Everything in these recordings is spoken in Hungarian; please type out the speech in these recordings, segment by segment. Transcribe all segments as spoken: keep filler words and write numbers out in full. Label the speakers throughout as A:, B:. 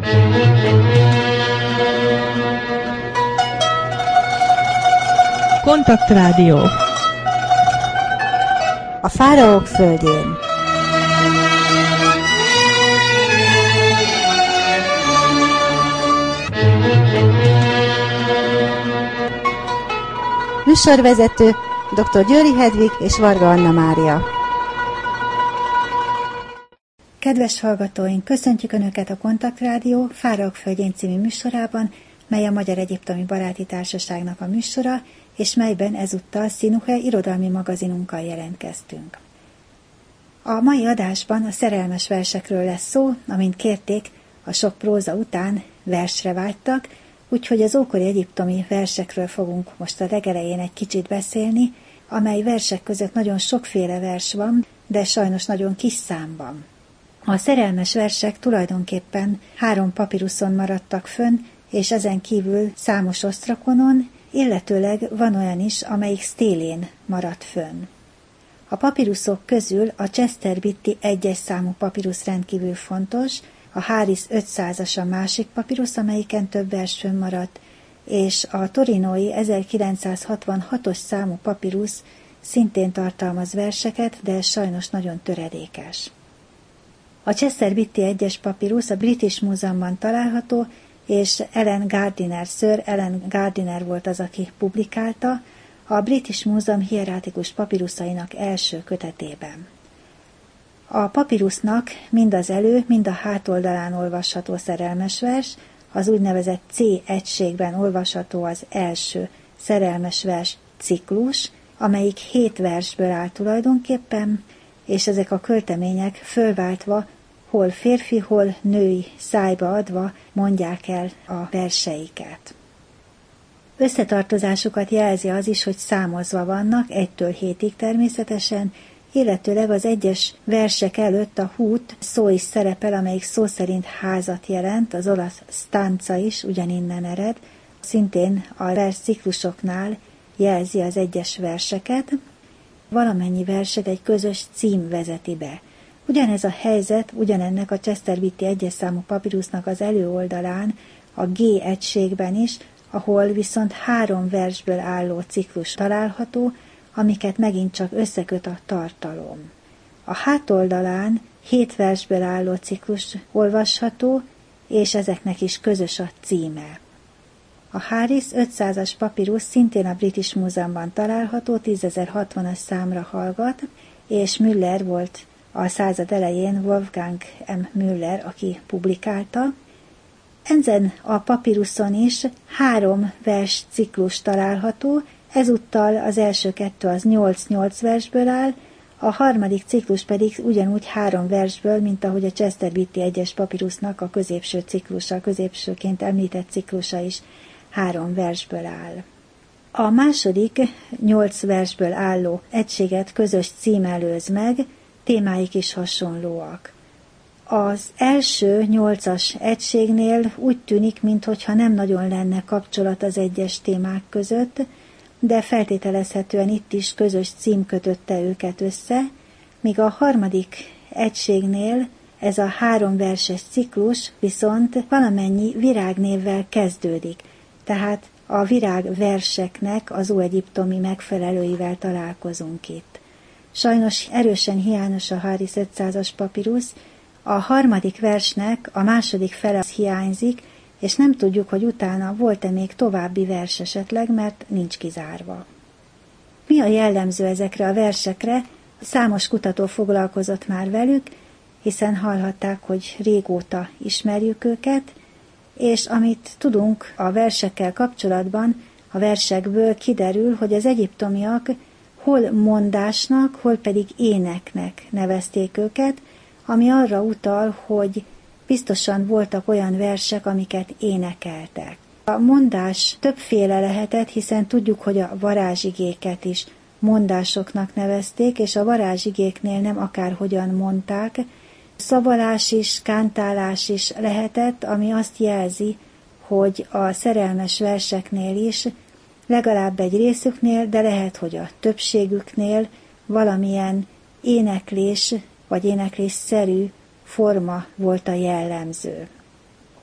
A: Kontaktrádió.
B: A fáraók földjén. Műsorvezető dr. Győri Hedvig és Varga Anna Mária. Kedves hallgatóink, köszöntjük Önöket a Kontaktrádió Fáraók földjén című műsorában, mely a Magyar Egyiptomi Baráti Társaságnak a műsora, és melyben ezúttal Színuhe irodalmi magazinunkkal jelentkeztünk. A mai adásban a szerelmes versekről lesz szó, amint kérték, a sok próza után versre vágytak, úgyhogy az ókori egyiptomi versekről fogunk most a legelején egy kicsit beszélni, amely versek között nagyon sokféle vers van, de sajnos nagyon kis számban. A szerelmes versek tulajdonképpen három papiruszon maradtak fönn, és ezen kívül számos osztrakonon, illetőleg van olyan is, amelyik stélén maradt fönn. A papiruszok közül a Chester-Beatty egyes számú papirusz rendkívül fontos, a Haris ötszázas a másik papirusz, amelyiken több vers fönnmaradt, és a torinói ezerkilencszázhatvanhatos számú papirusz szintén tartalmaz verseket, de sajnos nagyon töredékes. A Chester-Beatty egyes papirusz a British Múzeumban található, és Ellen Gardiner, Sir Ellen Gardiner volt az, aki publikálta a British Múzeum hierátikus papiruszainak első kötetében. A papirusznak mind az elő, mind a hátoldalán olvasható szerelmes vers, az úgynevezett C egységben olvasható az első szerelmes vers ciklus, amelyik hét versből áll tulajdonképpen, és ezek a költemények fölváltva hol férfi, hol női szájba adva mondják el a verseiket. Összetartozásukat jelzi az is, hogy számozva vannak, egytől hétig természetesen, illetőleg az egyes versek előtt a hút szó is szerepel, amelyik szó szerint házat jelent, az olasz stanza is ugyaninnen ered, szintén a versciklusoknál jelzi az egyes verseket, valamennyi verset egy közös cím vezeti be. Ugyanez a helyzet, ugyanennek a Chester-Beatty egyes számú papirusznak az előoldalán, a G egységben is, ahol viszont három versből álló ciklus található, amiket megint csak összeköt a tartalom. A hátoldalán hét versből álló ciklus olvasható, és ezeknek is közös a címe. A Haris ötszázas papirusz szintén a British Múzeumban található, tízezer-hatvanas számra hallgat, és Müller volt a század elején Wolfgang M. Müller, aki publikálta. Ezen a papiruszon is három vers ciklus található, ezúttal az első kettő az nyolc-nyolc versből áll, a harmadik ciklus pedig ugyanúgy három versből, mint ahogy a Chester-Beatty egyes papirusznak a középső ciklusa, a középsőként említett ciklusa is három versből áll. A második nyolc versből álló egységet közös cím előz meg, témáik is hasonlóak. Az első nyolcas egységnél úgy tűnik, minthogyha nem nagyon lenne kapcsolat az egyes témák között, de feltételezhetően itt is közös cím kötötte őket össze, míg a harmadik egységnél ez a három verses ciklus viszont valamennyi virágnévvel kezdődik, tehát a virágverseknek az óegyiptomi megfelelőivel találkozunk itt. Sajnos erősen hiányos a Haris ötszázas papirusz, a harmadik versnek a második fele hiányzik, és nem tudjuk, hogy utána volt-e még további vers esetleg, mert nincs kizárva. Mi a jellemző ezekre a versekre? Számos kutató foglalkozott már velük, hiszen hallhatták, hogy régóta ismerjük őket, és amit tudunk a versekkel kapcsolatban, a versekből kiderül, hogy az egyiptomiak hol mondásnak, hol pedig éneknek nevezték őket, ami arra utal, hogy biztosan voltak olyan versek, amiket énekeltek. A mondás többféle lehetett, hiszen tudjuk, hogy a varázsigéket is mondásoknak nevezték, és a varázsigéknél nem akárhogyan mondták. Szavalás is, kántálás is lehetett, ami azt jelzi, hogy a szerelmes verseknél is, legalább egy részüknél, de lehet, hogy a többségüknél valamilyen éneklés vagy éneklésszerű forma volt a jellemző.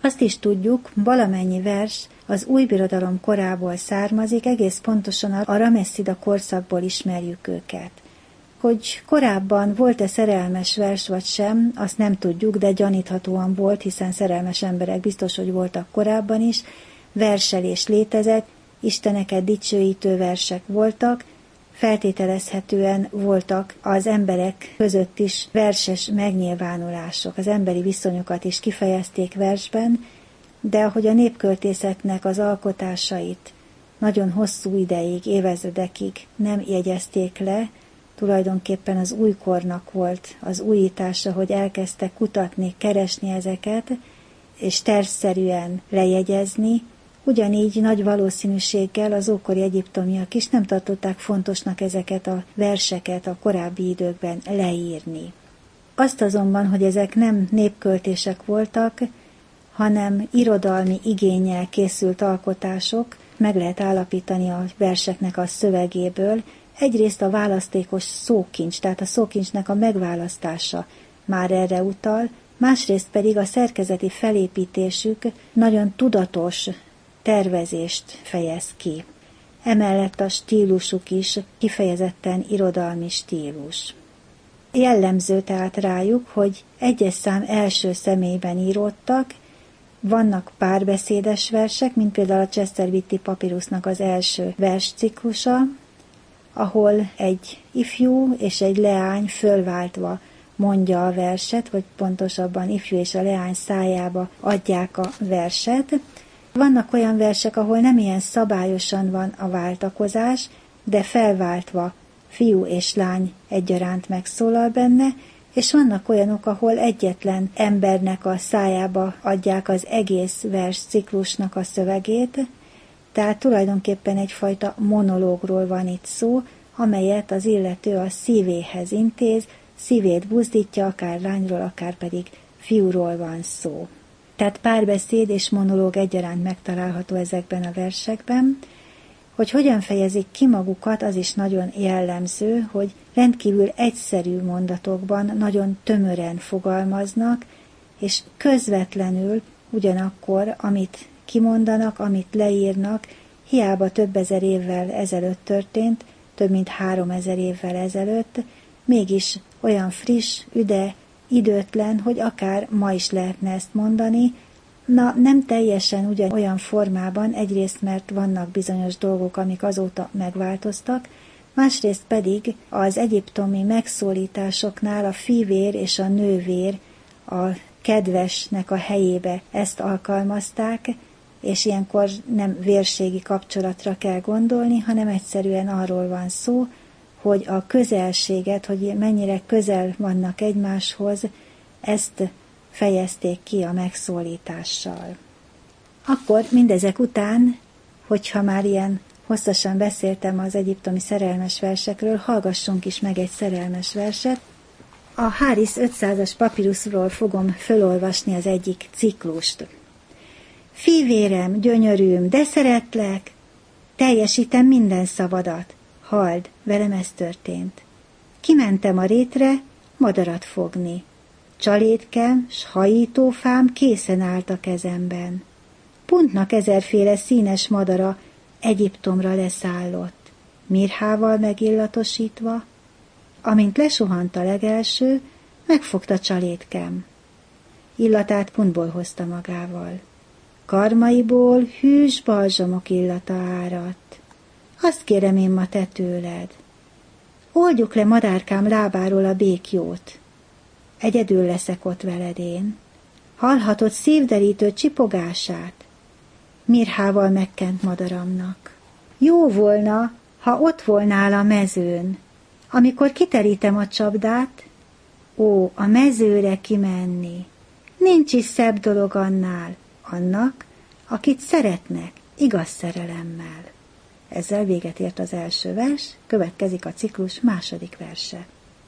B: Azt is tudjuk, valamennyi vers az új birodalom korából származik, egész pontosan a Rameszida korszakból ismerjük őket. Hogy korábban volt-e szerelmes vers vagy sem, azt nem tudjuk, de gyaníthatóan volt, hiszen szerelmes emberek biztos, hogy voltak korábban is. Verselés létezett, isteneket dicsőítő versek voltak, feltételezhetően voltak az emberek között is verses megnyilvánulások, az emberi viszonyokat is kifejezték versben, de ahogy a népköltészetnek az alkotásait nagyon hosszú ideig, évezredekig nem jegyezték le, tulajdonképpen az újkornak volt az újítása, hogy elkezdtek kutatni, keresni ezeket, és tervszerűen lejegyezni. Ugyanígy nagy valószínűséggel az ókori egyiptomiak is nem tartották fontosnak ezeket a verseket a korábbi időkben leírni. Azt azonban, hogy ezek nem népköltések voltak, hanem irodalmi igénnyel készült alkotások, meg lehet állapítani a verseknek a szövegéből. Egyrészt a választékos szókincs, tehát a szókincsnek a megválasztása már erre utal, másrészt pedig a szerkezeti felépítésük nagyon tudatos tervezést fejez ki. Emellett a stílusuk is kifejezetten irodalmi stílus. Jellemző tehát rájuk, hogy egyes szám első személyben íródtak, vannak párbeszédes versek, mint például a Chester Whitty papírusznak az első versciklusa, ahol egy ifjú és egy leány fölváltva mondja a verset, vagy pontosabban ifjú és a leány szájába adják a verset. Vannak olyan versek, ahol nem ilyen szabályosan van a váltakozás, de felváltva fiú és lány egyaránt megszólal benne, és vannak olyanok, ahol egyetlen embernek a szájába adják az egész versciklusnak a szövegét, tehát tulajdonképpen egyfajta monológról van itt szó, amelyet az illető a szívéhez intéz, szívét buzdítja, akár lányról, akár pedig fiúról van szó. Tehát párbeszéd és monológ egyaránt megtalálható ezekben a versekben. Hogy hogyan fejezik ki magukat, az is nagyon jellemző, hogy rendkívül egyszerű mondatokban nagyon tömören fogalmaznak, és közvetlenül ugyanakkor, amit kimondanak, amit leírnak, hiába több ezer évvel ezelőtt történt, több mint három ezer évvel ezelőtt, mégis olyan friss, üde, időtlen, hogy akár ma is lehetne ezt mondani. Na, nem teljesen ugyan olyan formában, egyrészt mert vannak bizonyos dolgok, amik azóta megváltoztak, másrészt pedig az egyiptomi megszólításoknál a fivér és a nővér a kedvesnek a helyébe ezt alkalmazták, és ilyenkor nem vérségi kapcsolatra kell gondolni, hanem egyszerűen arról van szó, hogy a közelséget, hogy mennyire közel vannak egymáshoz, ezt fejezték ki a megszólítással. Akkor mindezek után, hogyha már ilyen hosszasan beszéltem az egyiptomi szerelmes versekről, hallgassunk is meg egy szerelmes verset. A Háris ötszázas papiruszról fogom fölolvasni az egyik ciklust. Fivérem, gyönyörűm, de szeretlek, teljesítem minden szavadat. Halld, velem ez történt. Kimentem a rétre, madarat fogni. Csalétkem s hajítófám készen állt a kezemben. Puntnak ezerféle színes madara Egyiptomra leszállott, mirhával megillatosítva. Amint lesuhant a legelső, megfogta csalétkem. Illatát puntból hozta magával. Karmaiból hűs balzsamok illata áradt. Azt kérem én ma te tőled. Oldjuk le madárkám lábáról a békjót. Egyedül leszek ott veled én. Hallhatod szívderítő csipogását? Mirhával megkent madaramnak. Jó volna, ha ott volnál a mezőn. Amikor kiterítem a csapdát, ó, a mezőre kimenni. Nincs is szebb dolog annál, annak, akit szeretnek, igaz szerelemmel. Ezzel véget ért az első vers, következik a ciklus második verse.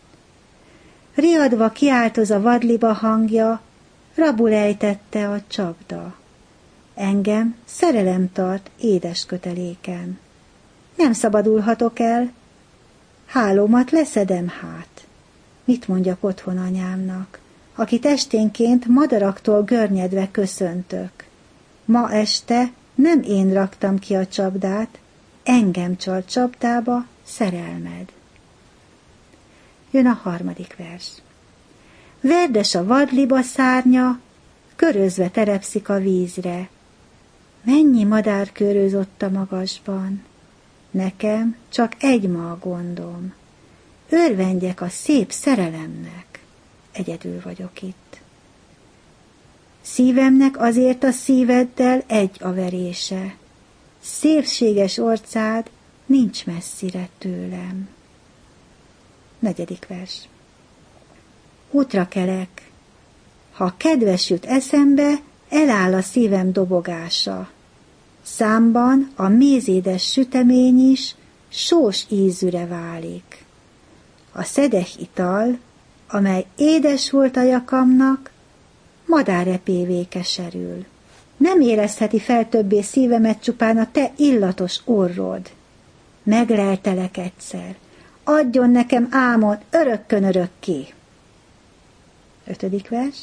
B: Riadva kiáltoz a vadliba hangja, rabul ejtette a csapda. Engem szerelem tart édes köteléken. Nem szabadulhatok el, hálómat leszedem hát. Mit mondjak otthon anyámnak, akit esténként madaraktól görnyedve köszöntök. Ma este nem én raktam ki a csapdát, engem csalt csapdába szerelmed. Jön a harmadik vers. Verdes a vadliba szárnya, körözve terepszik a vízre. Mennyi madár köröz ott a magasban, nekem csak egy ma a gondom. Örvendjek a szép szerelemnek, egyedül vagyok itt. Szívemnek azért a szíveddel egy a verése, szépséges orcád nincs messzire tőlem. Negyedik vers. Útra kelek, ha kedves jut eszembe, eláll a szívem dobogása. Számban a mézédes sütemény is sós ízűre válik. A szedeh ital, amely édes volt a jakamnak, madárrepévé keserül. Nem érezheti fel többé szívemet csupán a te illatos orrod. Megleltelek egyszer, adjon nekem álmot örökkön örökké. Ötödik vers.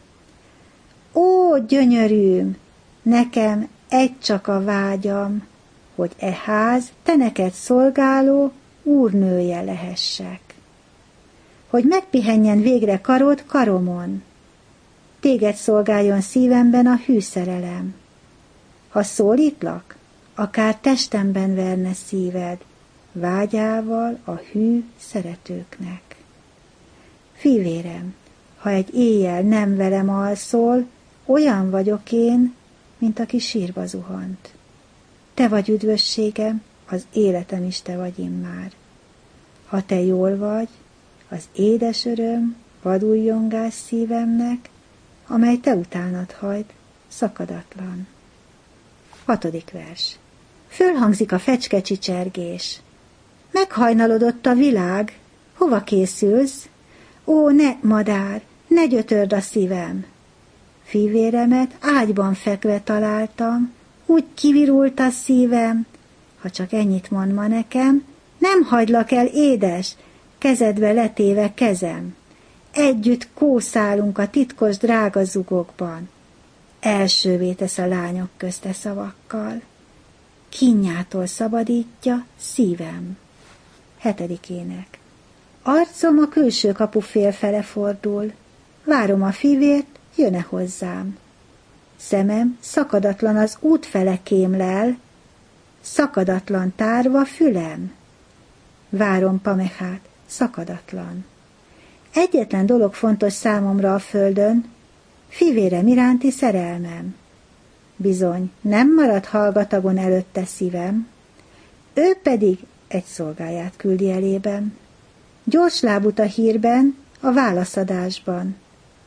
B: Ó, gyönyörűm, nekem egy csak a vágyam, hogy e ház te neked szolgáló úrnője lehessek. Hogy megpihenjen végre karod karomon, téged szolgáljon szívemben a hű szerelem. Ha szólítlak, akár testemben verne szíved, vágyával a hű szeretőknek. Fivérem, ha egy éjjel nem velem alszol, olyan vagyok én, mint aki sírba zuhant. Te vagy üdvösségem, az életem is te vagy immár. Ha te jól vagy, az édes öröm, vadújjongás szívemnek, amely te utánad hajt, szakadatlan. Hatodik vers. Fölhangzik a fecske csicsergés. Meghajnalodott a világ, hova készülsz? Ó, ne, madár, ne gyötörd a szívem! Fivéremet ágyban fekve találtam, úgy kivirult a szívem, ha csak ennyit mond ma nekem, nem hagylak el, édes, kezedbe letéve kezem. Együtt kószálunk a titkos drága zugokban. Elsővé tesz a lányok közte szavakkal. Kínjától szabadítja szívem. Hetedik ének. Arcom a külső kapu félfele fordul. Várom a fivért, jön-e hozzám. Szemem szakadatlan az útfele kémlel, szakadatlan tárva fülem. Várom Pamechát, szakadatlan. Egyetlen dolog fontos számomra a földön, fivérem iránti szerelmem. Bizony, nem marad hallgatagon előtte szívem, ő pedig egy szolgáját küldi elében. Gyors lábut a hírben, a válaszadásban.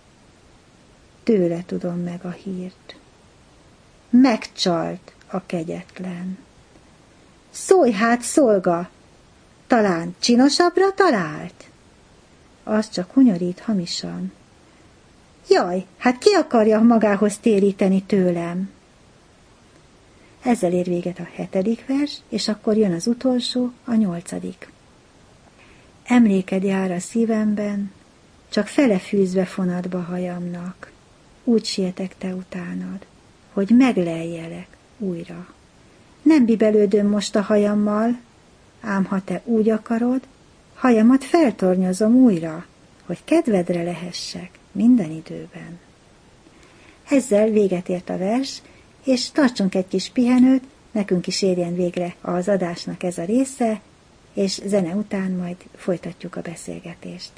B: Tőle tudom meg a hírt. Megcsalt a kegyetlen. Szólj hát, szolga, talán csinosabbra talált? Az csak hunyorít hamisan. Jaj, hát ki akarja magához téríteni tőlem? Ezzel ér véget a hetedik vers, és akkor jön az utolsó, a nyolcadik. Emléked jár a szívemben, csak felefűzve fonatba hajamnak. Úgy sietek te utánad, hogy megleljelek újra. Nem bibelődöm most a hajammal, ám ha te úgy akarod, hajamat feltornyozom újra, hogy kedvedre lehessek minden időben. Ezzel véget ért a vers, és tartsunk egy kis pihenőt, nekünk is érjen végre az adásnak ez a része, és zene után majd folytatjuk a beszélgetést.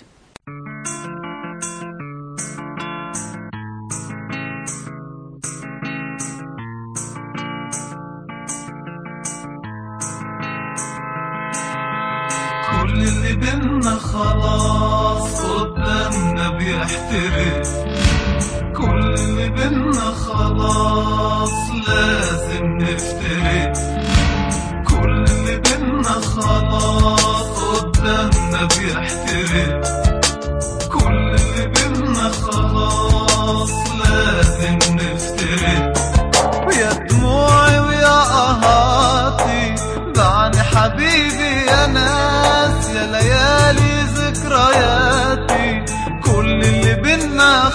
C: كل اللي بينا خلاص قدامنا بيحترق كل اللي بينا خلاص لازم نفترق كل اللي بينا خلاص قدامنا بيحترق كل اللي بينا خلاص لازم نفترق ويا دموعي ويا قهاتي دعني حبيبي يا ناس يا ليالي ذكرياتي كل اللي بينا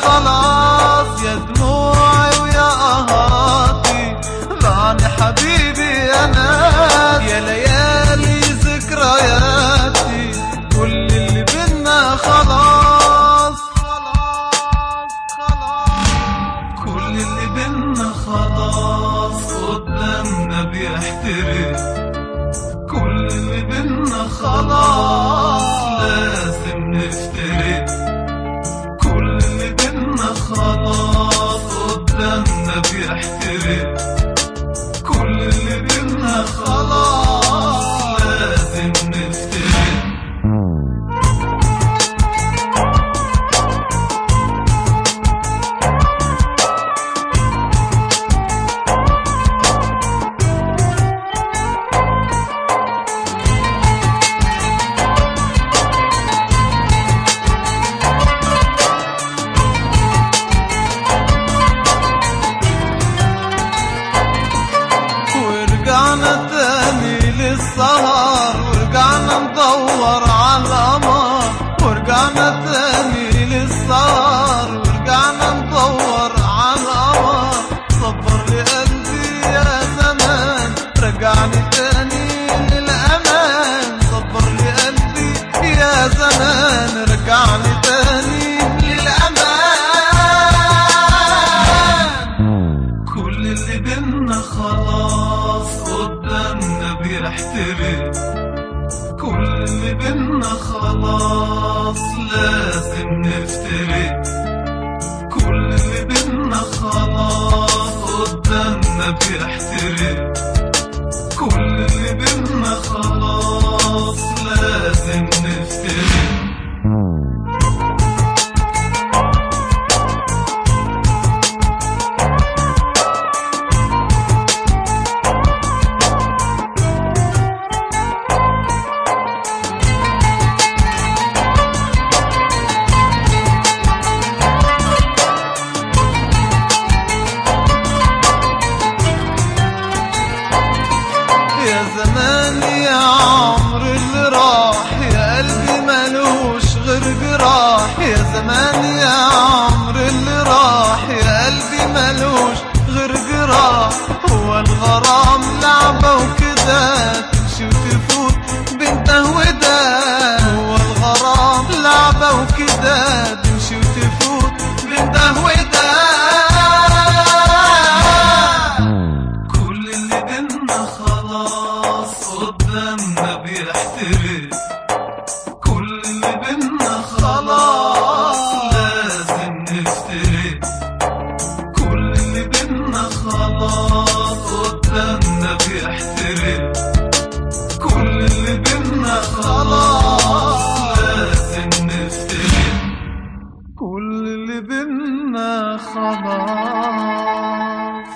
C: بينا خلاص قدامنا بيحترق، كل اللي بينا خلاص لازم نفترق، كل اللي بينا خلاص قدامنا بيحترق، كل اللي بينا خلاص لازم نفترق. السهر ورجعنا ندور على القمر، ورجعنا تاني للسهر ورجعنا ندور على القمر. صبر لي قلبي يا زمان رجعني تاني للأمان، صبر لي قلبي يا زمان رجعني تاني للأمان. كل اللي بينا خلاص قدامنا بيحترق، كل اللي بينا خلاص لازم نفترق، كل اللي بينا خلاص قدامنا بيحترق، كل اللي بينا خلاص لازم نفترق. يا زمان يا عمر اللي راح يا قلبي ملوش غير جراح، يا زمان يا عمر اللي راح يا قلبي ملوش غير جراح. هو الغرام لعبة وكده تمشي وتفوت بنته وده، هو الغرام لعبة وكده تمشي وتفوت بنته وده. كل اللي بينا خلاص قدامنا بيحترق، كل اللي بينا خلاص لازم نفترق، كل اللي بينا خلاص قدامنا بيحترق، كل اللي بينا خلاص لازم نفترق، كل اللي بينا خلاص.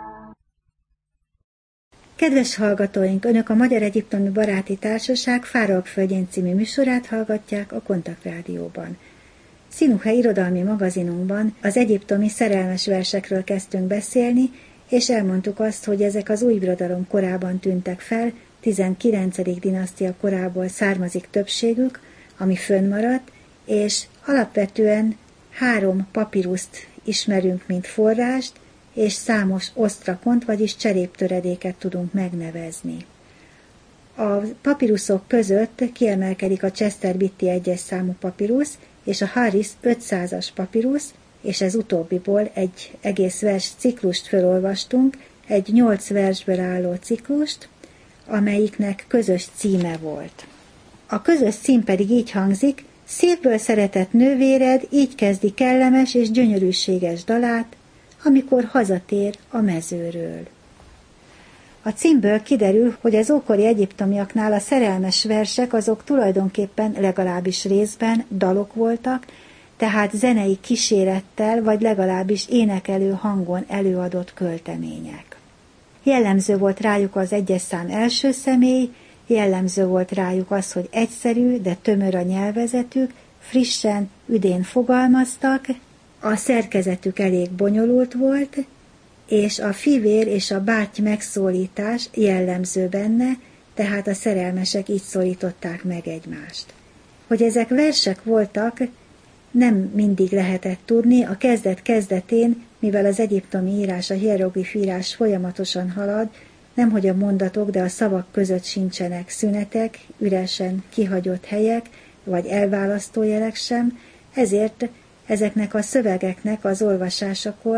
B: Kedves hallgatóink, Önök a Magyar Egyiptomi Baráti Társaság Fáraok-földjén című műsorát hallgatják a Kontaktrádióban. Színuhe irodalmi magazinunkban az egyiptomi szerelmes versekről kezdtünk beszélni, és elmondtuk azt, hogy ezek az új birodalom korában tűntek fel, tizenkilencedik dinasztia korából származik többségük, ami fönnmaradt, és alapvetően három papíruszt ismerünk, mint forrást, és számos osztrakont, vagyis cseréptöredéket tudunk megnevezni. A papiruszok között kiemelkedik a Chester Beatty egyes számú papirusz, és a Harris ötszázas papirusz, és ez utóbbiból egy egész vers ciklust felolvastunk, egy nyolc versből álló ciklust, amelyiknek közös címe volt. A közös cím pedig így hangzik: szívből szeretett nővéred így kezdi kellemes és gyönyörűséges dalát, amikor hazatér a mezőről. A címből kiderül, hogy az ókori egyiptomiaknál a szerelmes versek azok tulajdonképpen legalábbis részben dalok voltak, tehát zenei kísérettel vagy legalábbis énekelő hangon előadott költemények. Jellemző volt rájuk az egyes szám első személy, jellemző volt rájuk az, hogy egyszerű, de tömör a nyelvezetük, frissen, üdén fogalmaztak, a szerkezetük elég bonyolult volt, és a fivér és a báty megszólítás jellemző benne, tehát a szerelmesek így szólították meg egymást. Hogy ezek versek voltak, nem mindig lehetett tudni, a kezdet-kezdetén, mivel az egyiptomi írás, a hieroglif írás folyamatosan halad, nemhogy a mondatok, de a szavak között sincsenek szünetek, üresen kihagyott helyek, vagy elválasztó jelek sem, ezért ezeknek a szövegeknek az olvasásakor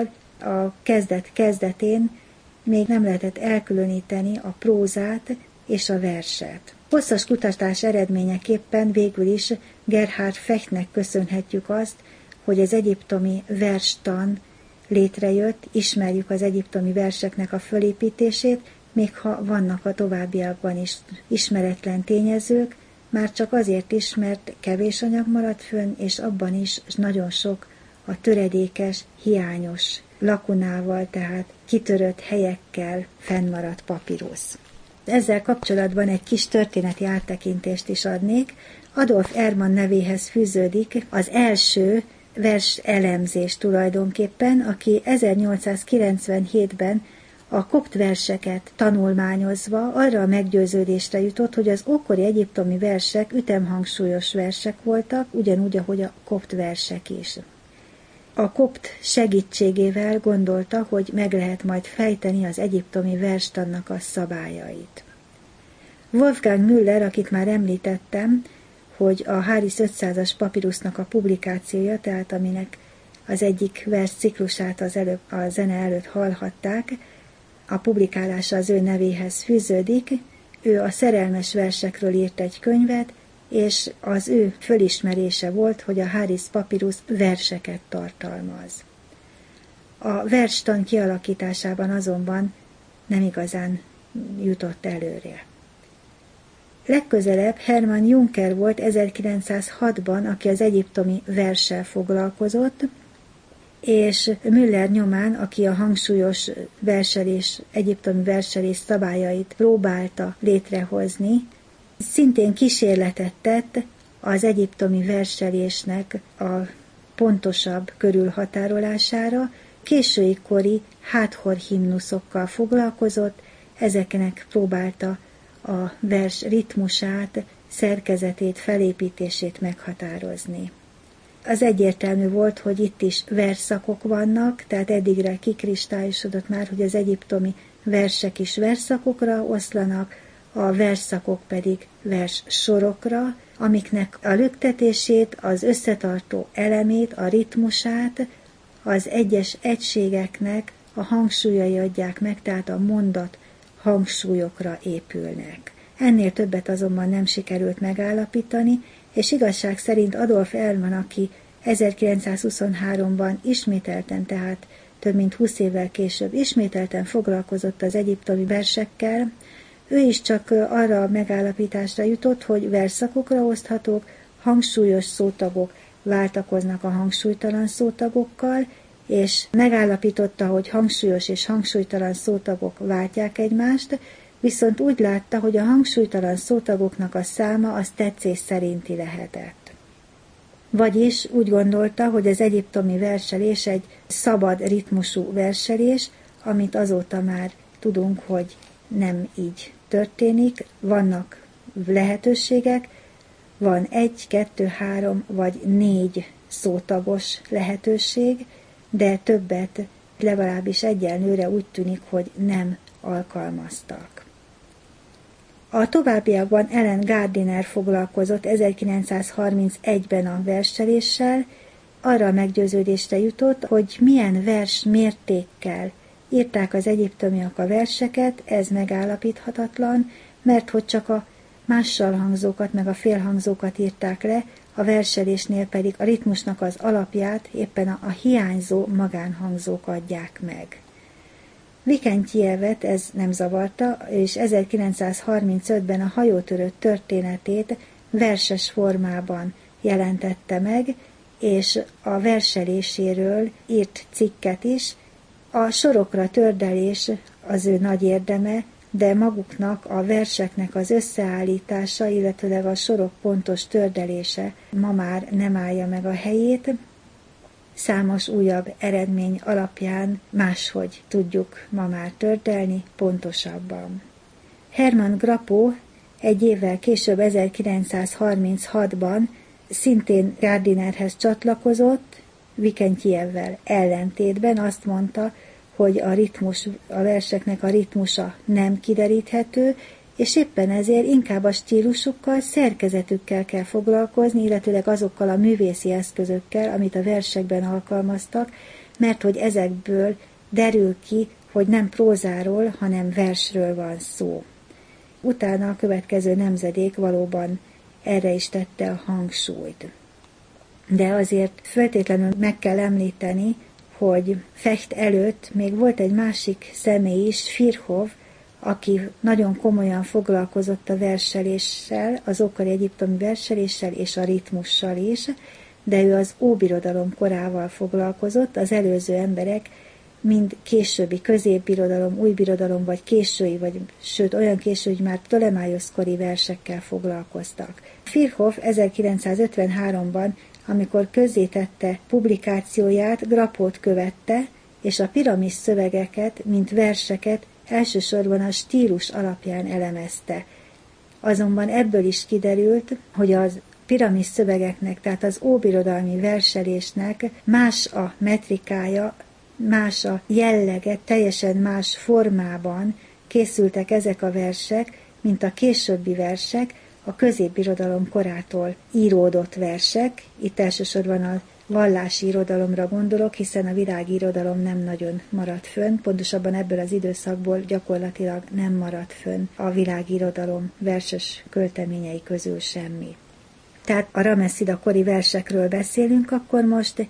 B: a kezdet-kezdetén még nem lehetett elkülöníteni a prózát és a verset. Hosszas kutatás eredményeképpen végül is Gerhard Fechtnek köszönhetjük azt, hogy az egyiptomi verstan létrejött, ismerjük az egyiptomi verseknek a fölépítését, még ha vannak a továbbiakban is ismeretlen tényezők, már csak azért is, mert kevés anyag maradt fönn, és abban is nagyon sok a töredékes, hiányos, lakunával, tehát kitörött helyekkel fennmaradt papirusz. Ezzel kapcsolatban egy kis történeti áttekintést is adnék. Adolf Ehrman nevéhez fűződik az első vers elemzés tulajdonképpen, aki ezernyolcszázkilencvenhétben a kopt verseket tanulmányozva arra a meggyőződésre jutott, hogy az ókori egyiptomi versek ütemhangsúlyos versek voltak, ugyanúgy, ahogy a kopt versek is. A kopt segítségével gondolta, hogy meg lehet majd fejteni az egyiptomi verstannak a szabályait. Wolfgang Müller, akit már említettem, hogy a Haris ötszázas papirusznak a publikációja, tehát aminek az egyik vers ciklusát az előbb, a zene előtt hallhatták, a publikálása az ő nevéhez fűződik. Ő a szerelmes versekről írt egy könyvet, és az ő fölismerése volt, hogy a Haris papirusz verseket tartalmaz. A verstan kialakításában azonban nem igazán jutott előre. Legközelebb Hermann Juncker volt ezerkilencszázhatban, aki az egyiptomi verssel foglalkozott, és Müller nyomán, aki a hangsúlyos verselés, egyiptomi verselés szabályait próbálta létrehozni, szintén kísérletet tett az egyiptomi verselésnek a pontosabb körülhatárolására, késői kori háthor himnuszokkal foglalkozott, ezeknek próbálta a vers ritmusát, szerkezetét, felépítését meghatározni. Az egyértelmű volt, hogy itt is versszakok vannak, tehát eddigre kikristályosodott már, hogy az egyiptomi versek is versszakokra oszlanak, a versszakok pedig verssorokra, amiknek a löktetését, az összetartó elemét, a ritmusát az egyes egységeknek a hangsúlyai adják meg, tehát a mondat hangsúlyokra épülnek. Ennél többet azonban nem sikerült megállapítani, és igazság szerint Adolf Ehrman, aki ezerkilencszázhuszonháromban ismételten, tehát több mint húsz évvel később ismételten foglalkozott az egyiptomi versekkel, ő is csak arra a megállapításra jutott, hogy versszakokra oszthatók, hangsúlyos szótagok váltakoznak a hangsúlytalan szótagokkal, és megállapította, hogy hangsúlyos és hangsúlytalan szótagok váltják egymást, viszont úgy látta, hogy a hangsúlytalan szótagoknak a száma az tetszés szerinti lehetett. Vagyis úgy gondolta, hogy az egyiptomi verselés egy szabad ritmusú verselés, amit azóta már tudunk, hogy nem így történik, vannak lehetőségek, van egy, kettő, három vagy négy szótagos lehetőség, de többet legalábbis egyenlőre úgy tűnik, hogy nem alkalmaztak. A továbbiakban Ellen Gardiner foglalkozott ezerkilencszázharmincegyben a verseléssel, arra a meggyőződésre jutott, hogy milyen vers mértékkel írták az egyiptomiak a verseket, ez megállapíthatatlan, mert hogy csak a mással hangzókat meg a félhangzókat írták le, a verselésnél pedig a ritmusnak az alapját éppen a, a hiányzó magánhangzók adják meg. Vikentjevet ez nem zavarta, és ezerkilencszázharmincötben a hajótörő történetét verses formában jelentette meg, és a verseléséről írt cikket is. A sorokra tördelés az ő nagy érdeme, de maguknak a verseknek az összeállítása, illetőleg a sorok pontos tördelése ma már nem állja meg a helyét. Számos újabb eredmény alapján máshogy tudjuk ma már tördelni, pontosabban. Hermann Grapo egy évvel később, ezerkilencszázharminchatban szintén Gardinerhez csatlakozott, Vikentjevvel ellentétben azt mondta, hogy a ritmus, a verseknek a ritmusa nem kideríthető, és éppen ezért inkább a stílusukkal, szerkezetükkel kell foglalkozni, illetőleg azokkal a művészi eszközökkel, amit a versekben alkalmaztak, mert hogy ezekből derül ki, hogy nem prózáról, hanem versről van szó. Utána a következő nemzedék valóban erre is tette a hangsúlyt. De azért feltétlenül meg kell említeni, hogy Fecht előtt még volt egy másik személy is, Virchow, aki nagyon komolyan foglalkozott a verseléssel, az ókori egyiptomi verseléssel és a ritmussal is, de ő az óbirodalom korával foglalkozott, az előző emberek mind későbbi középbirodalom, újbirodalom, vagy késői, vagy sőt olyan késő, hogy már Ptolemaiosz-kori versekkel foglalkoztak. Virchow ezerkilencszázötvenháromban, amikor közzétette publikációját, Grappót követte, és a piramis szövegeket, mint verseket elsősorban a stílus alapján elemezte. Azonban ebből is kiderült, hogy az piramis szövegeknek, tehát az óbirodalmi verselésnek más a metrikája, más a jellege, teljesen más formában készültek ezek a versek, mint a későbbi versek, a középbirodalom korától íródott versek. Itt elsősorban a vallási irodalomra gondolok, hiszen a világirodalom nem nagyon maradt fönn, pontosabban ebből az időszakból gyakorlatilag nem maradt fönn a világirodalom verses költeményei közül semmi. Tehát a Rameszida kori versekről beszélünk akkor most,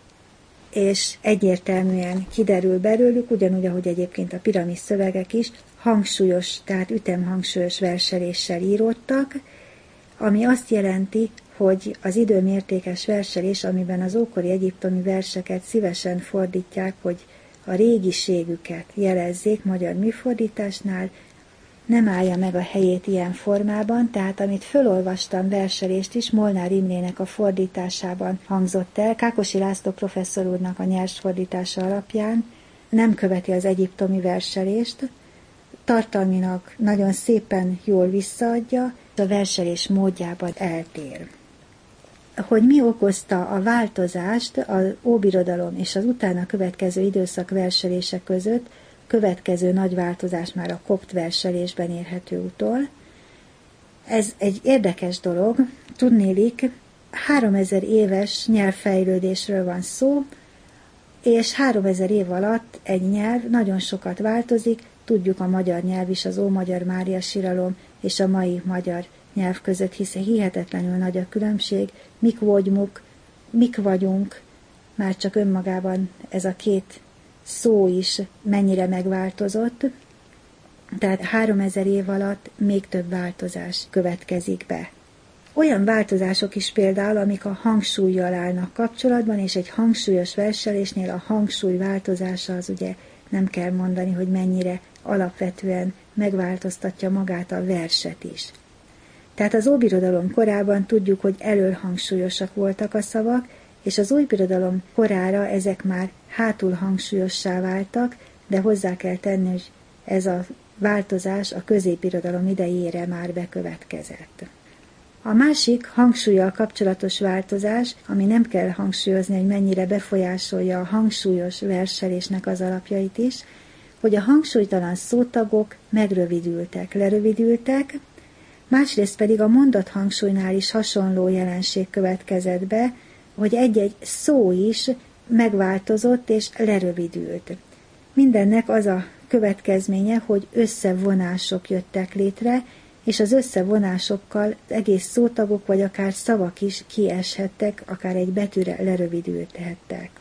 B: és egyértelműen kiderül belőlük, ugyanúgy, ahogy egyébként a piramis szövegek is, hangsúlyos, tehát ütemhangsúlyos verseléssel íródtak, ami azt jelenti, hogy az időmértékes verselés, amiben az ókori egyiptomi verseket szívesen fordítják, hogy a régiségüket jelezzék magyar műfordításnál, nem állja meg a helyét ilyen formában, tehát amit fölolvastam verselést is, Molnár Imrének a fordításában hangzott el, Kákosi László professzor úrnak a nyers fordítása alapján nem követi az egyiptomi verselést, tartalmilag nagyon szépen jól visszaadja, a verselés módjában eltér. Hogy mi okozta a változást az óbirodalom és az utána következő időszak verselése között, következő nagy változás már a kopt verselésben érhető utol. Ez egy érdekes dolog, tudnélik, háromezer éves nyelvfejlődésről van szó, és háromezer év alatt egy nyelv nagyon sokat változik, tudjuk a magyar nyelv is, az ómagyar Mária síralom és a mai magyar nyelv között, hiszen hihetetlenül nagy a különbség, mik vagyunk, mik vagyunk, már csak önmagában ez a két szó is mennyire megváltozott, tehát háromezer év alatt még több változás következik be. Olyan változások is például, amik a hangsúllyal állnak kapcsolatban, és egy hangsúlyos verselésnél a hangsúly változása az ugye nem kell mondani, hogy mennyire alapvetően megváltoztatja magát a verset is. Tehát az óbirodalom korában tudjuk, hogy elölhangsúlyosak voltak a szavak, és az újbirodalom korára ezek már hátul hangsúlyossá váltak, de hozzá kell tenni, hogy ez a változás a középbirodalom idejére már bekövetkezett. A másik hangsúllyal kapcsolatos változás, ami nem kell hangsúlyozni, hogy mennyire befolyásolja a hangsúlyos verselésnek az alapjait is, hogy a hangsúlytalan szótagok megrövidültek, lerövidültek, másrészt pedig a mondathangsúlynál is hasonló jelenség következett be, hogy egy-egy szó is megváltozott és lerövidült. Mindennek az a következménye, hogy összevonások jöttek létre, és az összevonásokkal egész szótagok vagy akár szavak is kieshettek, akár egy betűre lerövidülhettek.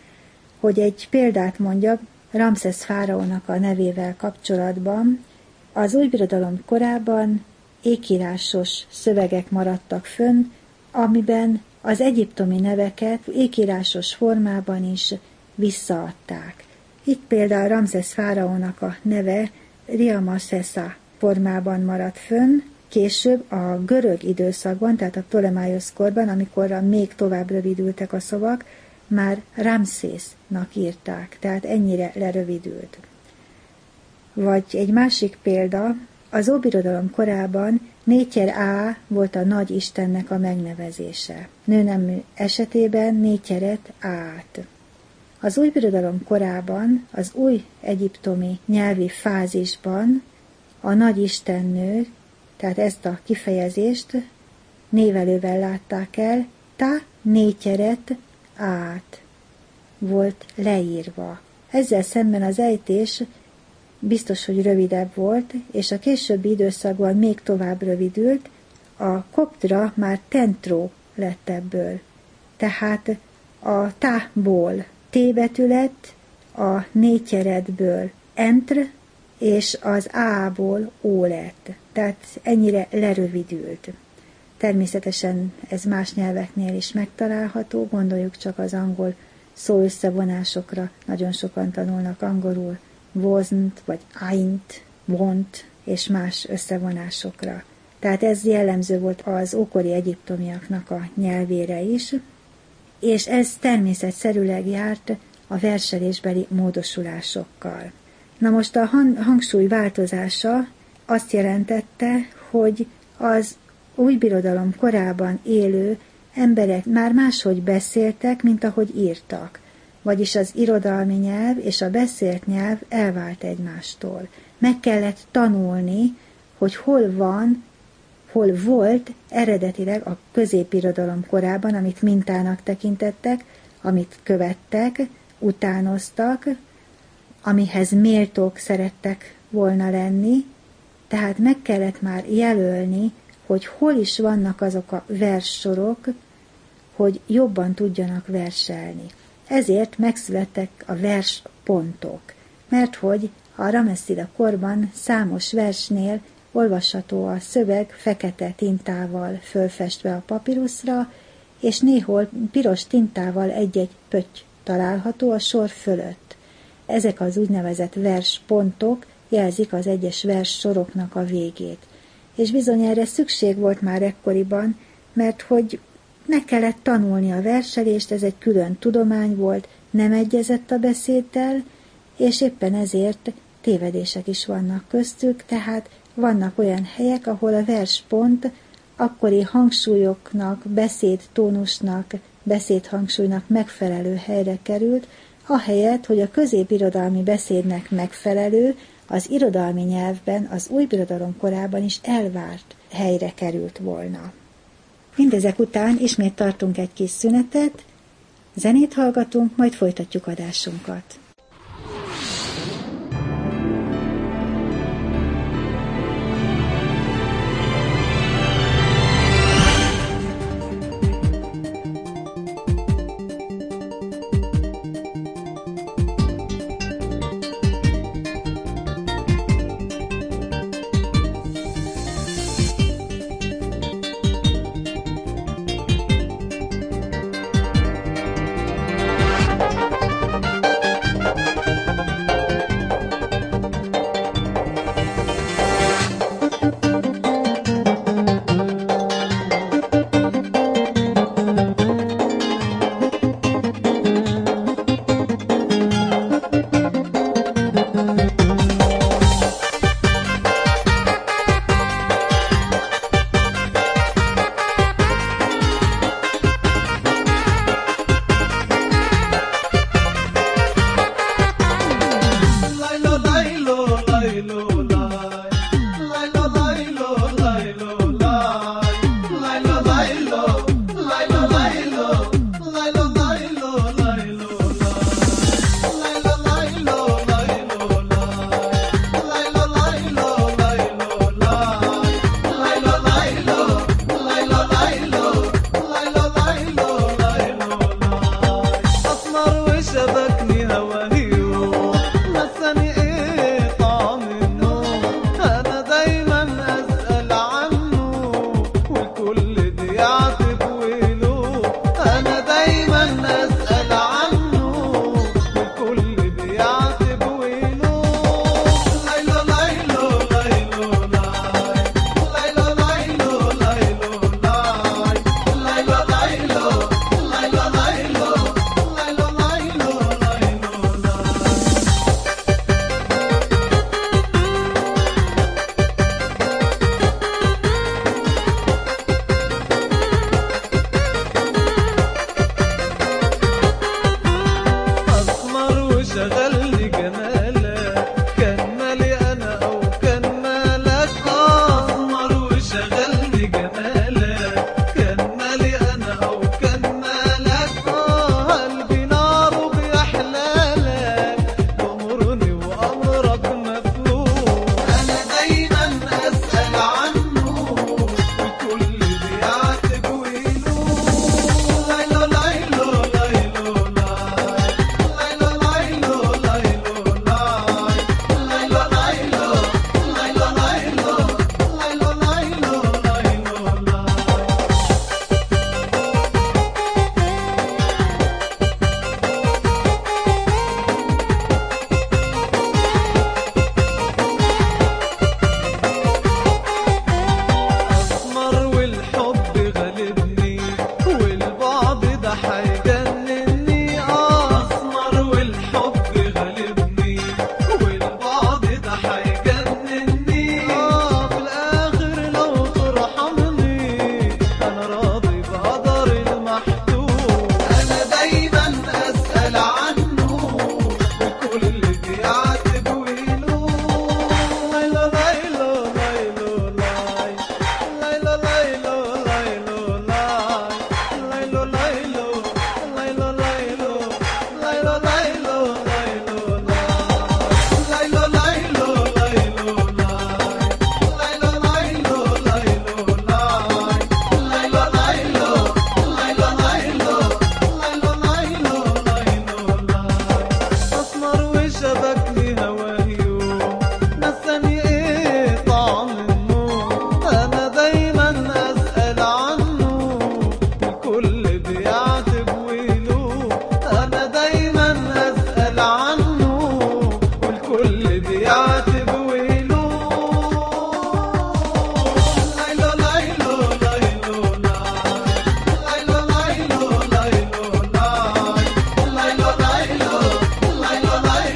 B: Hogy egy példát mondjak, Ramszesz fáraónak a nevével kapcsolatban, az újbirodalom korában ékírásos szövegek maradtak fönn, amiben az egyiptomi neveket ékírásos formában is visszaadták. Itt például Ramszesz fáraónak a neve Riamaszesza formában maradt fönn, később a görög időszakban, tehát a Ptolemaiosz korban, amikor még tovább rövidültek a szavak, már Ramszésznak írták, tehát ennyire lerövidült. Vagy egy másik példa, az óbirodalom korában Nétyer Á volt a nagy istennek a megnevezése. Nőnemű esetében Nétyeret Át. Az újbirodalom korában, az új egyiptomi nyelvi fázisban a nagy istennő, tehát ezt a kifejezést névelővel látták el, Ta Nétyeret Át volt leírva. Ezzel szemben az ejtés biztos, hogy rövidebb volt, és a későbbi időszakban még tovább rövidült, a koptra már tentró lett ebből. Tehát a tából T betület, a négytyeredből entr, és az A-ból ó lett. Tehát ennyire lerövidült. Természetesen ez más nyelveknél is megtalálható, gondoljuk csak az angol szó összevonásokra, nagyon sokan tanulnak angolul, wasn't, vagy ain't, won't, és más összevonásokra. Tehát ez jellemző volt az ókori egyiptomiaknak a nyelvére is, és ez természetszerűleg járt a verselésbeli módosulásokkal. Na most a hangsúly változása azt jelentette, hogy az új birodalom korában élő emberek már máshogy beszéltek, mint ahogy írtak, vagyis az irodalmi nyelv és a beszélt nyelv elvált egymástól. Meg kellett tanulni, hogy hol van, hol volt eredetileg a középirodalom korában, amit mintának tekintettek, amit követtek, utánoztak, amihez méltók szerettek volna lenni, tehát meg kellett már jelölni, hogy hol is vannak azok a verssorok, hogy jobban tudjanak verselni. Ezért megszülettek a verspontok, mert hogy a Rameszida korban számos versnél olvasható a szöveg fekete tintával fölfestve a papiruszra, és néhol piros tintával egy-egy pötty található a sor fölött. Ezek az úgynevezett verspontok jelzik az egyes verssoroknak a végét. És bizony erre szükség volt már ekkoriban, mert hogy meg kellett tanulni a verselést, ez egy külön tudomány volt, nem egyezett a beszéddel, és éppen ezért tévedések is vannak köztük, tehát vannak olyan helyek, ahol a verspont akkori hangsúlyoknak, beszédtónusnak, beszédhangsúlynak megfelelő helyre került, ahelyett, hogy a középirodalmi beszédnek megfelelő, az irodalmi nyelvben az új birodalom korában is elvárt helyre került volna. Mindezek után ismét tartunk egy kis szünetet, zenét hallgatunk, majd folytatjuk adásunkat.
C: عاتب ويلوم ليلو ليلو ليلو ليلو ليلو ليلو ليلو ليلو ليلو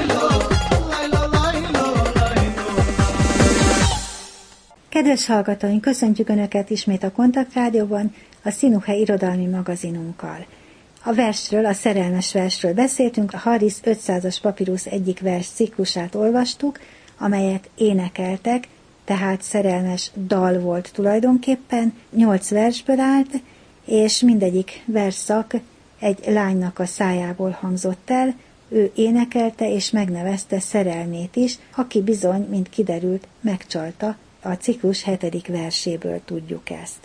B: Kedves hallgatóink, köszöntjük Önöket ismét a Kontaktrádióban, a Színuhe irodalmi magazinunkkal. A versről, a szerelmes versről beszéltünk, a Harris ötszázas Papírusz egyik vers ciklusát olvastuk, amelyet énekeltek, tehát szerelmes dal volt tulajdonképpen, nyolc versből állt, és mindegyik versszak egy lánynak a szájából hangzott el, ő énekelte és megnevezte szerelmét is, aki bizony, mint kiderült, megcsalta. A ciklus hetedik verséből tudjuk ezt.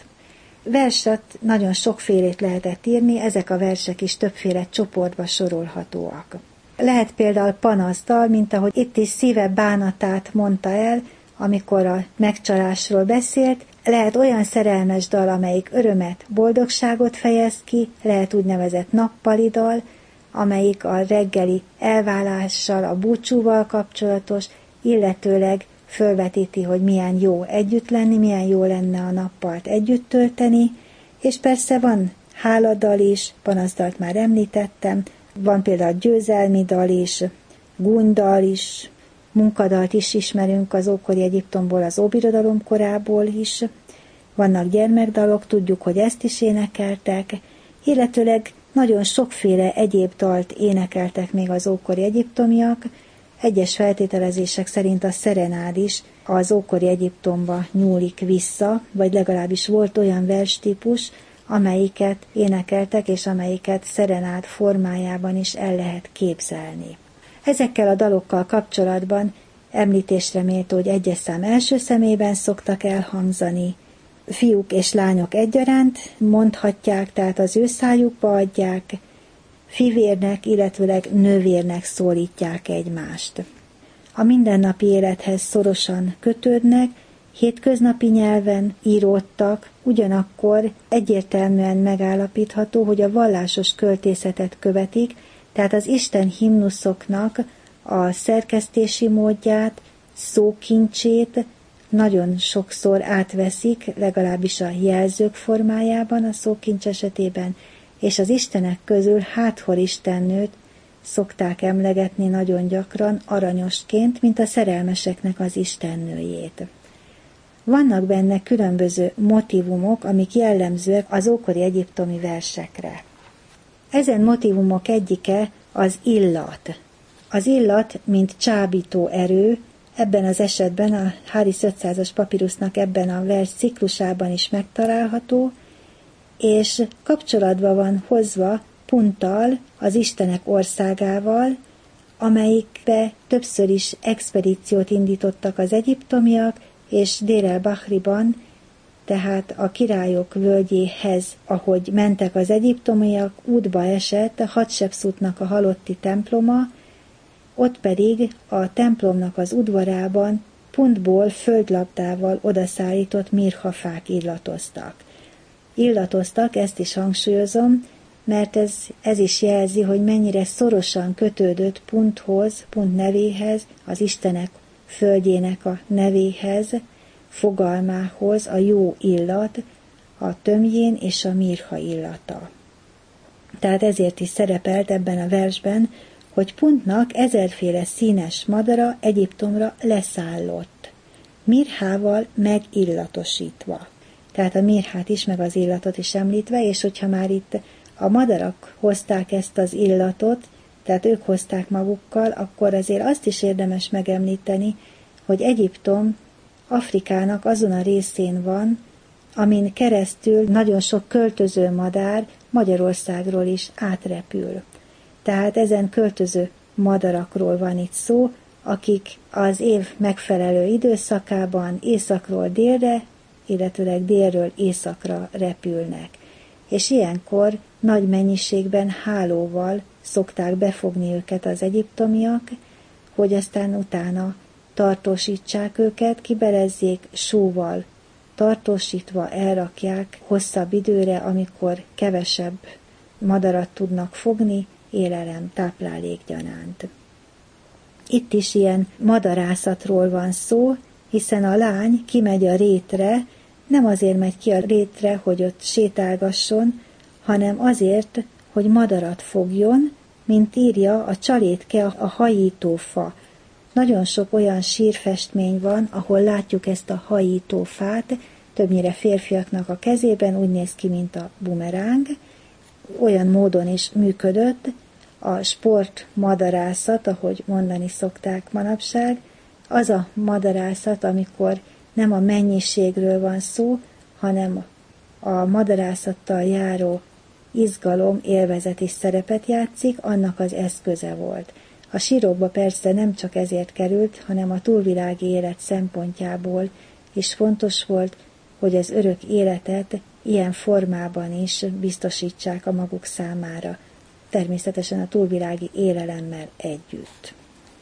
B: Verset nagyon sokfélét lehetett írni, ezek a versek is többféle csoportba sorolhatóak. Lehet például panaszdal, mint ahogy itt is szíve bánatát mondta el, amikor a megcsalásról beszélt, lehet olyan szerelmes dal, amelyik örömet, boldogságot fejez ki, lehet úgynevezett nappali dal, amelyik a reggeli elválással, a búcsúval kapcsolatos, illetőleg fölvetíti, hogy milyen jó együtt lenni, milyen jó lenne a nappalt együtt tölteni, és persze van háladal is, panaszdalt már említettem, van például győzelmi dal is, gúnydal is, munkadalt is ismerünk az ókori Egyiptomból, az óbirodalom korából is, vannak gyermekdalok, tudjuk, hogy ezt is énekeltek, illetőleg nagyon sokféle egyéb dalt énekeltek még az ókori egyiptomiak. Egyes feltételezések szerint a szerenád is az ókori Egyiptomba nyúlik vissza, vagy legalábbis volt olyan verstípus, amelyiket énekeltek, és amelyiket szerenád formájában is el lehet képzelni. Ezekkel a dalokkal kapcsolatban említésre méltó, hogy egyes szám első személyben szoktak elhangzani, fiúk és lányok egyaránt mondhatják, tehát az ő szájukba adják, fivérnek, illetőleg nővérnek szólítják egymást. A mindennapi élethez szorosan kötődnek, hétköznapi nyelven íródtak, ugyanakkor egyértelműen megállapítható, hogy a vallásos költészetet követik, tehát az Isten himnuszoknak a szerkesztési módját, szókincsét nagyon sokszor átveszik, legalábbis a jelzők formájában a szókincs esetében, és az istenek közül háthol istennőt szokták emlegetni nagyon gyakran aranyosként, mint a szerelmeseknek az istennőjét. Vannak benne különböző motívumok, amik jellemzőek az ókori egyiptomi versekre. Ezen motívumok egyike az illat. Az illat, mint csábító erő, ebben az esetben a Harris ötszázas Papírusznak ebben a vers ciklusában is megtalálható, és kapcsolatban van hozva Punttal, az istenek országával, amelyikbe többször is expedíciót indítottak az egyiptomiak, és Dér el-Bahriban, tehát a királyok völgyéhez, ahogy mentek az egyiptomiak, útba esett a Hatshepszutnak a halotti temploma, ott pedig a templomnak az udvarában Puntból földlabdával odaszállított mirhafák illatoztak. Illatoztak, ezt is hangsúlyozom, mert ez, ez is jelzi, hogy mennyire szorosan kötődött Punthoz, Punt nevéhez, az istenek földjének a nevéhez, fogalmához a jó illat, a tömjén és a mirha illata. Tehát ezért is szerepelt ebben a versben, hogy Puntnak ezerféle színes madara Egyiptomra leszállott, mirhával megillatosítva. Tehát a mirhát is, meg az illatot is említve, és hogyha már itt a madarak hozták ezt az illatot, tehát ők hozták magukkal, akkor azért azt is érdemes megemlíteni, hogy Egyiptom Afrikának azon a részén van, amin keresztül nagyon sok költöző madár Magyarországról is átrepül. Tehát ezen költöző madarakról van itt szó, akik az év megfelelő időszakában északról délre, illetőleg délről északra repülnek. És ilyenkor nagy mennyiségben hálóval szokták befogni őket az egyiptomiak, hogy aztán utána tartósítsák őket, kibelezzék sóval, tartósítva elrakják hosszabb időre, amikor kevesebb madarat tudnak fogni, élelem, táplálék gyanánt. Itt is ilyen madarászatról van szó, hiszen a lány kimegy a rétre, nem azért megy ki a rétre, hogy ott sétálgasson, hanem azért, hogy madarat fogjon, mint írja a csalétke, a hajítófa. Nagyon sok olyan sírfestmény van, ahol látjuk ezt a hajítófát, többnyire férfiaknak a kezében, úgy néz ki, mint a bumeráng. Olyan módon is működött a sportmadarászat, ahogy mondani szokták manapság, az a madarászat, amikor nem a mennyiségről van szó, hanem a madarászattal járó izgalom, élvezet is szerepet játszik, annak az eszköze volt. A sírokba persze nem csak ezért került, hanem a túlvilági élet szempontjából is fontos volt, hogy az örök életet ilyen formában is biztosítsák a maguk számára, természetesen a túlvilági élelemmel együtt.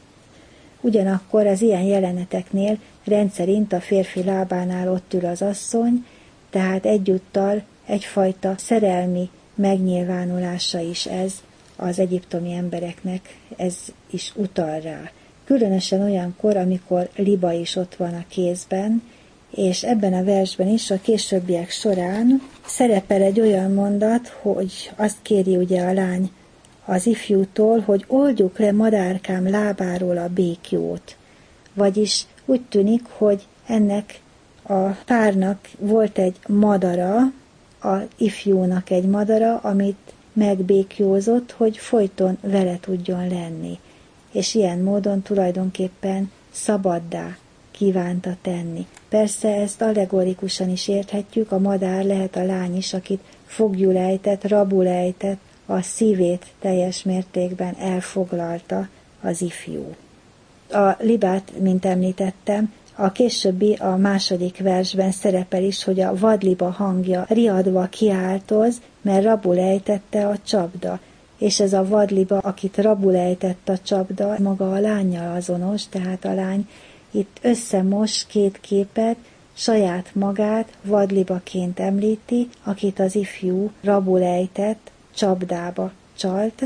B: Ugyanakkor az ilyen jeleneteknél rendszerint a férfi lábánál ott ül az asszony, tehát egyúttal egyfajta szerelmi megnyilvánulása is ez az egyiptomi embereknek, ez is utal rá. Különösen olyankor, amikor liba is ott van a kézben, és ebben a versben is a későbbiek során szerepel egy olyan mondat, hogy azt kéri ugye a lány az ifjútól, hogy oldjuk le madárkám lábáról a békjót. Vagyis úgy tűnik, hogy ennek a párnak volt egy madara, a ifjúnak egy madara, amit megbékjózott, hogy folyton vele tudjon lenni. És ilyen módon tulajdonképpen szabaddá kívánta tenni. Persze ezt allegorikusan is érthetjük, a madár lehet a lány is, akit foglyul ejtett, rabul ejtett, a szívét teljes mértékben elfoglalta az ifjú. A libát, mint említettem, a későbbi, a második versben szerepel is, hogy a vadliba hangja riadva kiáltoz, mert rabul ejtette a csapda. És ez a vadliba, akit rabul ejtett a csapda, maga a lánnyal azonos, tehát a lány itt összemos két képet, saját magát vadlibaként említi, akit az ifjú rabul ejtett, csapdába csalt,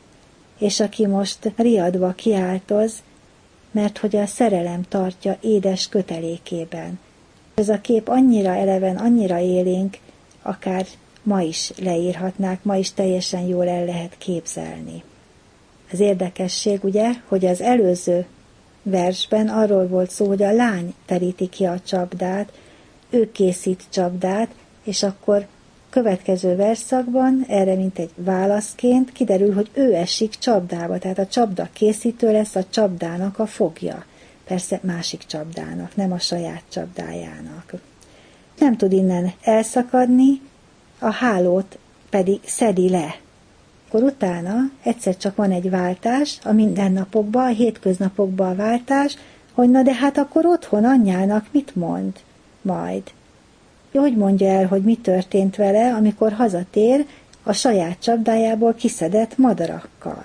B: és aki most riadva kiáltoz, mert hogy a szerelem tartja édes kötelékében. Ez a kép annyira eleven, annyira élénk, akár ma is leírhatnák, ma is teljesen jól el lehet képzelni. Az érdekesség ugye, hogy az előző versben arról volt szó, hogy a lány teríti ki a csapdát, ő készít csapdát, és akkor következő versszakban erre mint egy válaszként kiderül, hogy ő esik csapdába, tehát a csapda készítő lesz a csapdának a fogja. Persze másik csapdának, nem a saját csapdájának. Nem tud innen elszakadni, a hálót pedig szedi le. Akkor utána egyszer csak van egy váltás, a mindennapokban, a hétköznapokban a váltás, hogy na de hát akkor otthon anyjának mit mond majd? Hogy mondja el, hogy mi történt vele, amikor hazatér a saját csapdájából kiszedett madarakkal?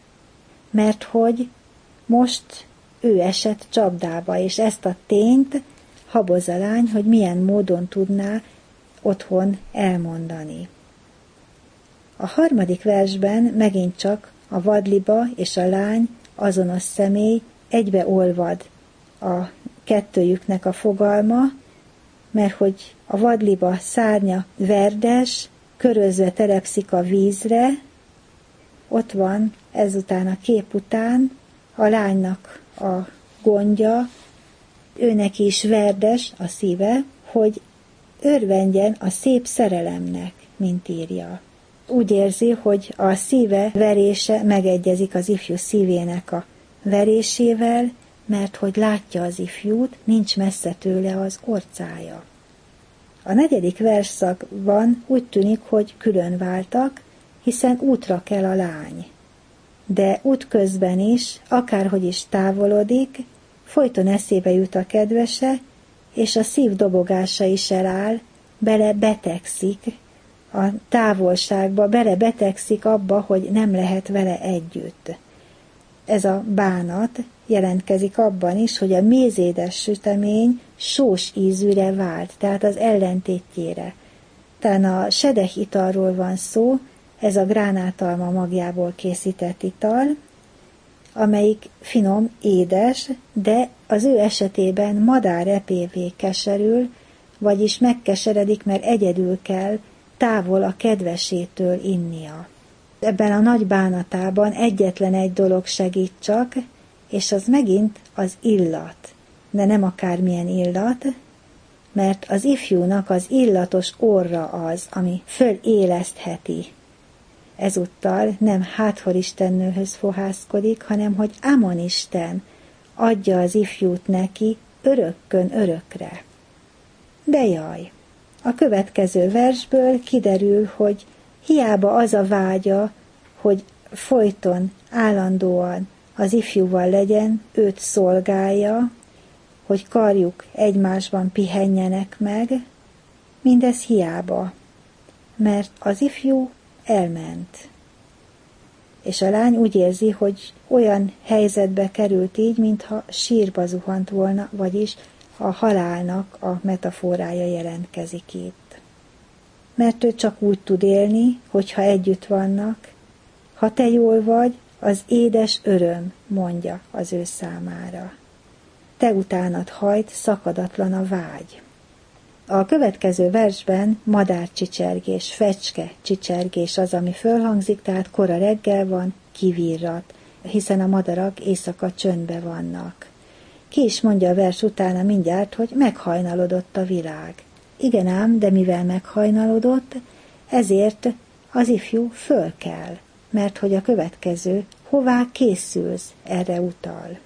B: Mert hogy most ő esett csapdába, és ezt a tényt haboz a lány, hogy milyen módon tudná otthon elmondani. A harmadik versben megint csak a vadliba és a lány, azonos személy, egybeolvad a kettőjüknek a fogalma, mert hogy a vadliba szárnya verdes, körözve telepszik a vízre, ott van ezután a kép után a lánynak a gondja, őnek is verdes a szíve, hogy örvendjen a szép szerelemnek, mint írja. Úgy érzi, hogy a szíve verése megegyezik az ifjú szívének a verésével, mert hogy látja az ifjút, nincs messze tőle az orcája. A negyedik versszakban úgy tűnik, hogy külön váltak, hiszen útra kell a lány. De útközben is, akárhogy is távolodik, folyton eszébe jut a kedvese, és a szív dobogása is eláll, bele betegszik a távolságba, bele betegszik abba, hogy nem lehet vele együtt. Ez a bánat jelentkezik abban is, hogy a mézédes sütemény sós ízűre vált, tehát az ellentétjére. Talán a sedeh italról van szó, ez a gránátalma magjából készített ital. amelyik finom, édes, de az ő esetében madárepévé keserül, vagyis megkeseredik, mert egyedül kell távol a kedvesétől innia. Ebben a nagy bánatában egyetlen egy dolog segít csak, és az megint az illat. De nem akármilyen illat, mert az ifjúnak az illatos orra az, ami fölélesztheti. Ezúttal nem Háthor istennőhöz fohászkodik, hanem hogy Amon isten adja az ifjút neki örökkön örökre. De jaj! A következő versből kiderül, hogy hiába az a vágya, hogy folyton, állandóan az ifjúval legyen, őt szolgálja, hogy karjuk egymásban pihenjenek meg, mindez hiába, mert az ifjú elment. És a lány úgy érzi, hogy olyan helyzetbe került így, mintha sírba zuhant volna, vagyis a halálnak a metaforája jelentkezik itt. Mert ő csak úgy tud élni, hogyha együtt vannak. Ha te jól vagy, az édes öröm, mondja az ő számára. Te utánad hajt, szakadatlan a vágy. A következő versben madárcsicsergés, fecske csicsergés az, ami fölhangzik, tehát kora reggel van, kivirrat, hiszen a madarak éjszaka csöndbe vannak. Ki is mondja a vers utána mindjárt, hogy meghajnalodott a világ. Igen ám, de mivel meghajnalodott, ezért az ifjú föl kell, mert hogy a következő, hová készülsz, erre utal.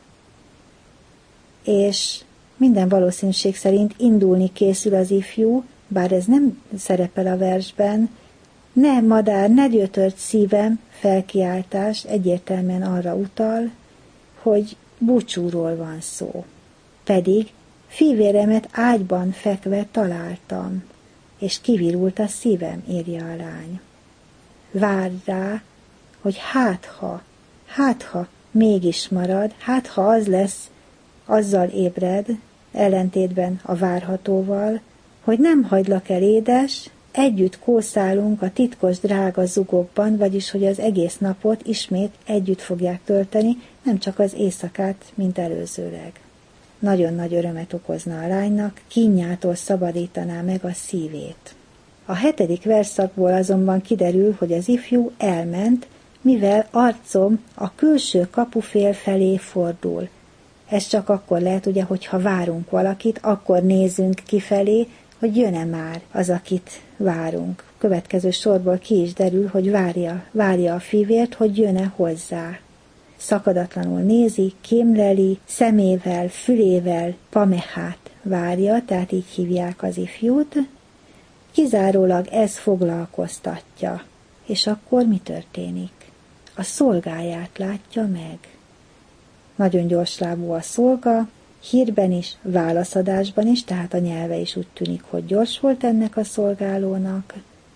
B: És minden valószínűség szerint indulni készül az ifjú, bár ez nem szerepel a versben, ne madár, ne gyötört szívem felkiáltás egyértelműen arra utal, hogy búcsúról van szó. Pedig fivéremet ágyban fekve találtam, és kivirult a szívem, írja a lány. Várj rá, hogy hátha, hátha mégis marad, hátha az lesz, azzal ébred, ellentétben a várhatóval, hogy nem hagylak el, édes, együtt kószálunk a titkos drága zugokban, vagyis hogy az egész napot ismét együtt fogják tölteni, nem csak az éjszakát, mint előzőleg. Nagyon nagy örömet okozna a lánynak, kínjától szabadítaná meg a szívét. A hetedik versszakból azonban kiderül, hogy az ifjú elment, mivel arcom a külső kapufél felé fordul. Ez csak akkor lehet, ugye, hogyha várunk valakit, akkor nézünk kifelé, hogy jön-e már az, akit várunk. Következő sorból ki is derül, hogy várja, várja a fivért, hogy jön-e hozzá. Szakadatlanul nézi, kémleli, szemével, fülével, pamehát várja, tehát így hívják az ifjút. Kizárólag ez foglalkoztatja. És akkor mi történik? A szolgáját látja meg. Nagyon gyorslábú a szolga, hírben is, válaszadásban is, tehát a nyelve is úgy tűnik, hogy gyors volt ennek a szolgálónak,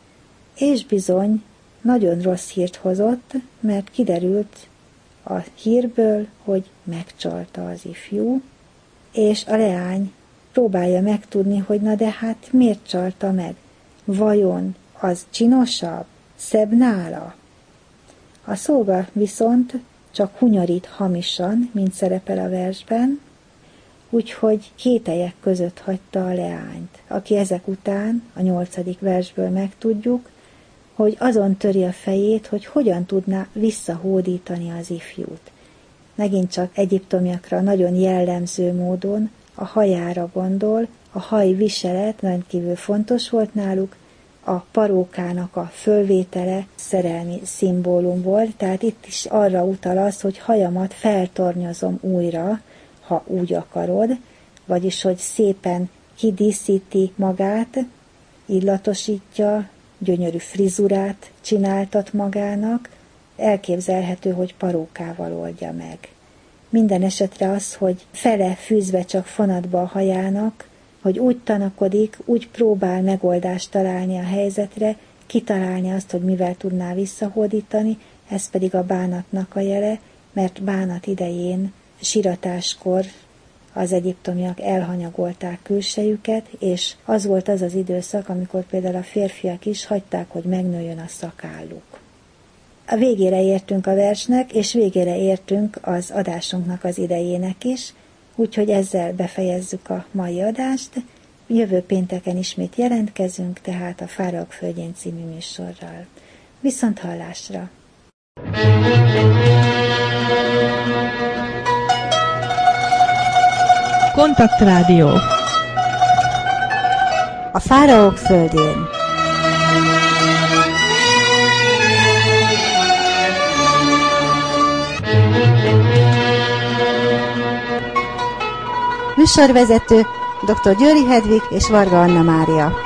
B: és bizony nagyon rossz hírt hozott, mert kiderült a hírből, hogy megcsalta az ifjú, és a leány próbálja megtudni, hogy na de hát miért csalta meg? Vajon az csinosabb, szebb nála? A szolga viszont csak hunyorít hamisan, mint szerepel a versben, úgyhogy kételyek között hagyta a leányt, aki ezek után, a nyolcadik versből megtudjuk, hogy azon töri a fejét, hogy hogyan tudná visszahódítani az ifjút. Megint csak egyiptomiakra nagyon jellemző módon a hajára gondol, a haj viselet rendkívül fontos volt náluk, a parókának a fölvétele szerelmi szimbólum volt, tehát itt is arra utal az, hogy hajamat feltornyozom újra, ha úgy akarod, vagyis hogy szépen kidíszíti magát, illatosítja, gyönyörű frizurát csináltat magának, elképzelhető, hogy parókával oldja meg. Minden esetre az, hogy fele fűzve csak fonatba a hajának, hogy úgy tanakodik, úgy próbál megoldást találni a helyzetre, kitalálni azt, hogy mivel tudná visszahódítani, ez pedig a bánatnak a jele, mert bánat idején, siratáskor az egyiptomiak elhanyagolták külsejüket, és az volt az az időszak, amikor például a férfiak is hagyták, hogy megnőjön a szakálluk. A végére értünk a versnek, és végére értünk az adásunknak az idejének is, úgyhogy ezzel befejezzük a mai adást. Jövő pénteken ismét jelentkezünk, tehát a Fáraók földjén című műsorral. Viszont hallásra!
A: Kontaktrádió.
B: A Fáraók földjén. Műsorvezető dr. Győri Hedvig és Varga Anna Mária.